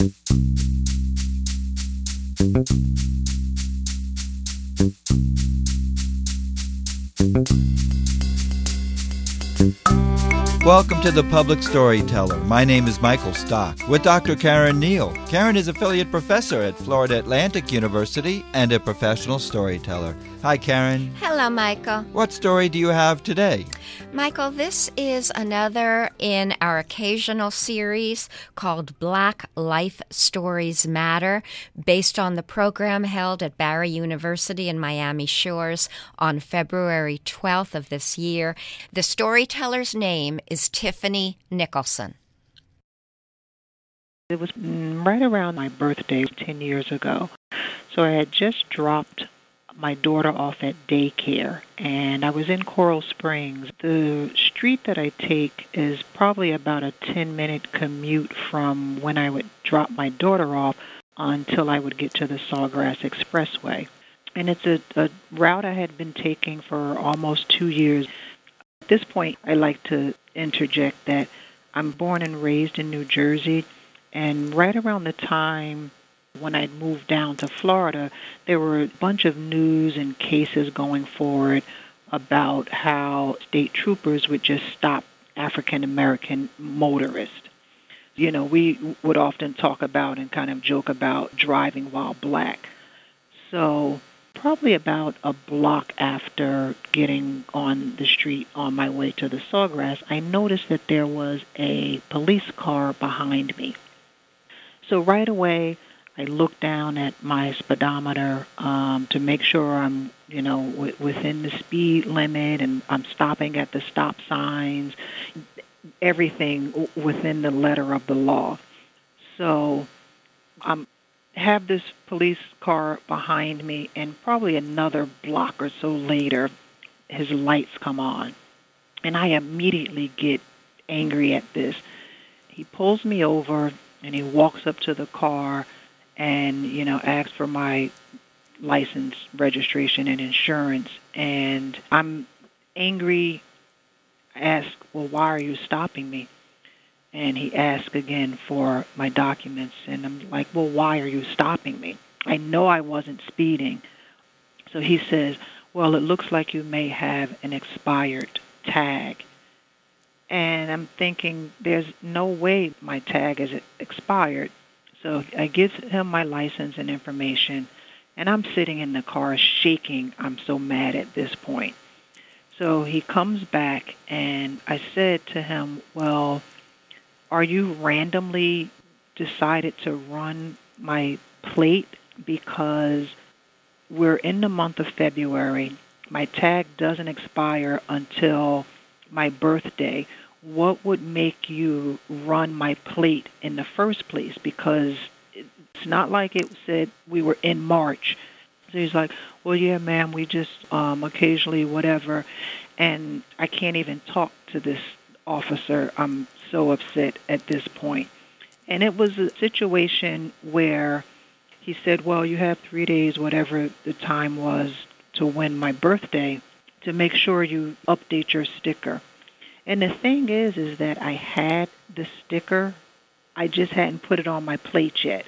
Welcome to The Public Storyteller. My name is Michael Stock with Dr. Karen Neal. Karen is affiliate professor at Florida Atlantic University and a professional storyteller. Hi, Karen. Hello, Michael. What story do you have today? Michael, this is another in our occasional series called Black Life Stories Matter, based on the program held at Barry University in Miami Shores on February 12th of this year. The storyteller's name is Tiffany Nicholson. It was right around my birthday 10 years ago. So I had just dropped my daughter off at daycare, and I was in Coral Springs. The street that I take is probably about a 10-minute commute from when I would drop my daughter off until I would get to the Sawgrass Expressway. And it's a route I had been taking for almost 2 years. At this point, I like to interject that I'm born and raised in New Jersey, and right around the time when I moved down to Florida, there were a bunch of news and cases going forward about how state troopers would just stop African-American motorists. You know, we would often talk about and kind of joke about driving while black. So probably about a block after getting on the street on my way to the Sawgrass, I noticed that there was a police car behind me. So right away, I look down at my speedometer to make sure I'm, within the speed limit, and I'm stopping at the stop signs, everything within the letter of the law. So I have this police car behind me, and probably another block or so later, his lights come on. And I immediately get angry at this. He pulls me over, and he walks up to the car and, asks for my license, registration, and insurance. And I'm angry. I ask, well, why are you stopping me? And he asks again for my documents. And I'm like, well, why are you stopping me? I know I wasn't speeding. So he says, well, it looks like you may have an expired tag. And I'm thinking, there's no way my tag is expired. So I give him my license and information, and I'm sitting in the car shaking. I'm so mad at this point. So he comes back, and I said to him, well, are you randomly decided to run my plate? Because we're in the month of February. My tag doesn't expire until my birthday. What would make you run my plate in the first place? Because it's not like it said we were in March. So he's like, well, yeah, ma'am, we just occasionally whatever. And I can't even talk to this officer. I'm so upset at this point. And it was a situation where he said, well, you have 3 days, whatever the time was, to win my birthday, to make sure you update your sticker. And the thing is that I had the sticker. I just hadn't put it on my plate yet.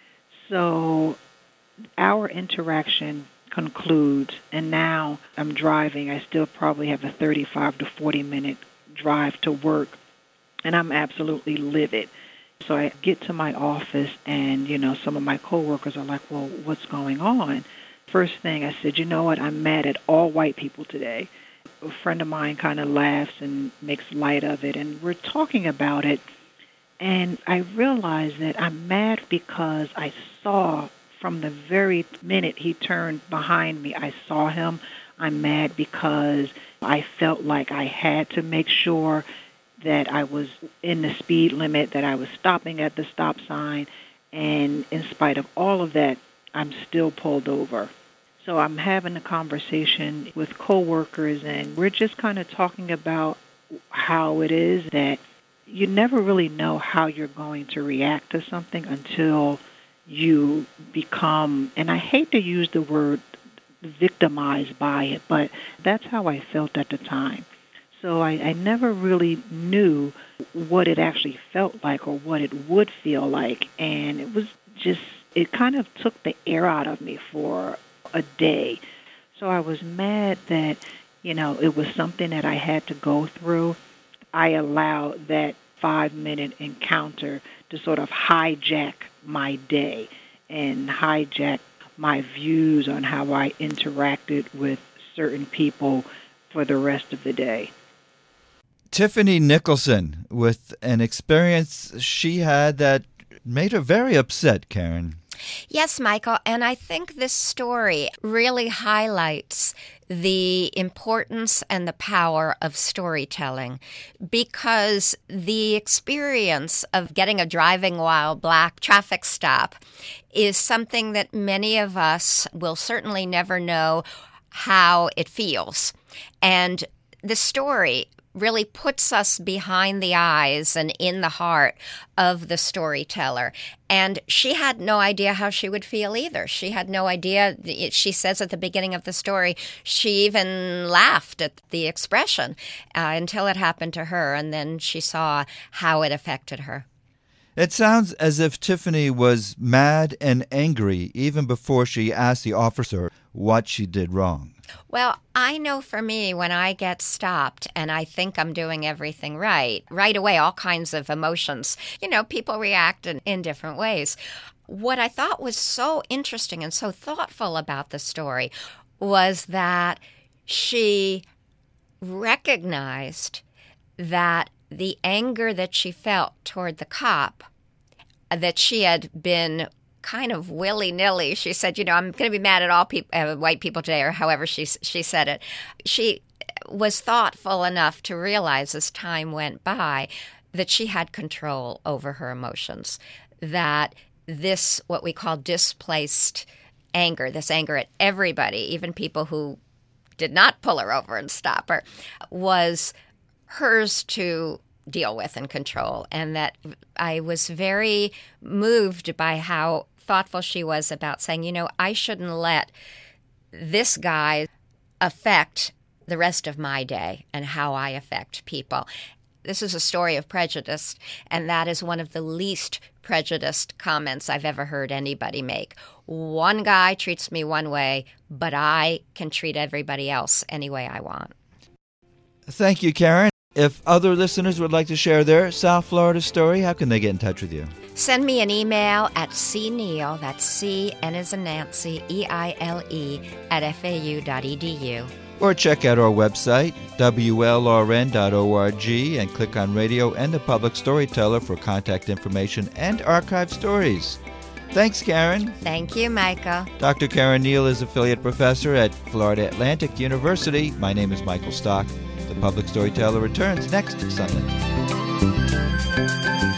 So our interaction concludes, and now I'm driving. I still probably have a 35 to 40-minute drive to work, and I'm absolutely livid. So I get to my office, and, some of my coworkers are like, well, what's going on? First thing I said, you know what, I'm mad at all white people today. A friend of mine kind of laughs and makes light of it, and we're talking about it, and I realized that I'm mad because I saw from the very minute he turned behind me, I saw him. I'm mad because I felt like I had to make sure that I was in the speed limit, that I was stopping at the stop sign, and in spite of all of that, I'm still pulled over. So I'm having a conversation with coworkers, and we're just kind of talking about how it is that you never really know how you're going to react to something until you become, and I hate to use the word victimized by it, but that's how I felt at the time. So I never really knew what it actually felt like or what it would feel like. And it was just, it kind of took the air out of me for a day. So I was mad that, it was something that I had to go through. I allowed that 5-minute encounter to sort of hijack my day and hijack my views on how I interacted with certain people for the rest of the day. Tiffany Nicholson, with an experience she had that made her very upset, Karen. Yes, Michael, and I think this story really highlights the importance and the power of storytelling, because the experience of getting a driving while black traffic stop is something that many of us will certainly never know how it feels. And the story really puts us behind the eyes and in the heart of the storyteller. And she had no idea how she would feel either. She had no idea. She says at the beginning of the story, she even laughed at the expression until it happened to her, and then she saw how it affected her. It sounds as if Tiffany was mad and angry even before she asked the officer what she did wrong. Well, I know for me, when I get stopped and I think I'm doing everything right away, all kinds of emotions, people react in different ways. What I thought was so interesting and so thoughtful about the story was that she recognized that the anger that she felt toward the cop, that she had been kind of willy-nilly. She said, I'm going to be mad at all white people today, or however she said it. She was thoughtful enough to realize as time went by that she had control over her emotions, that this, what we call displaced anger, this anger at everybody, even people who did not pull her over and stop her, was hers to deal with and control. And that I was very moved by how thoughtful she was about saying, I shouldn't let this guy affect the rest of my day and how I affect people. This is a story of prejudice, and that is one of the least prejudiced comments I've ever heard anybody make. One guy treats me one way, but I can treat everybody else any way I want. Thank you, Karen. If other listeners would like to share their South Florida story, how can they get in touch with you? Send me an email at cneil, that's C, N as in Nancy, EILE, @FAU.edu. Or check out our website, WLRN.org, and click on Radio and the Public Storyteller for contact information and archived stories. Thanks, Karen. Thank you, Michael. Dr. Karen Neal is affiliate professor at Florida Atlantic University. My name is Michael Stock. The Public Storyteller returns next Sunday.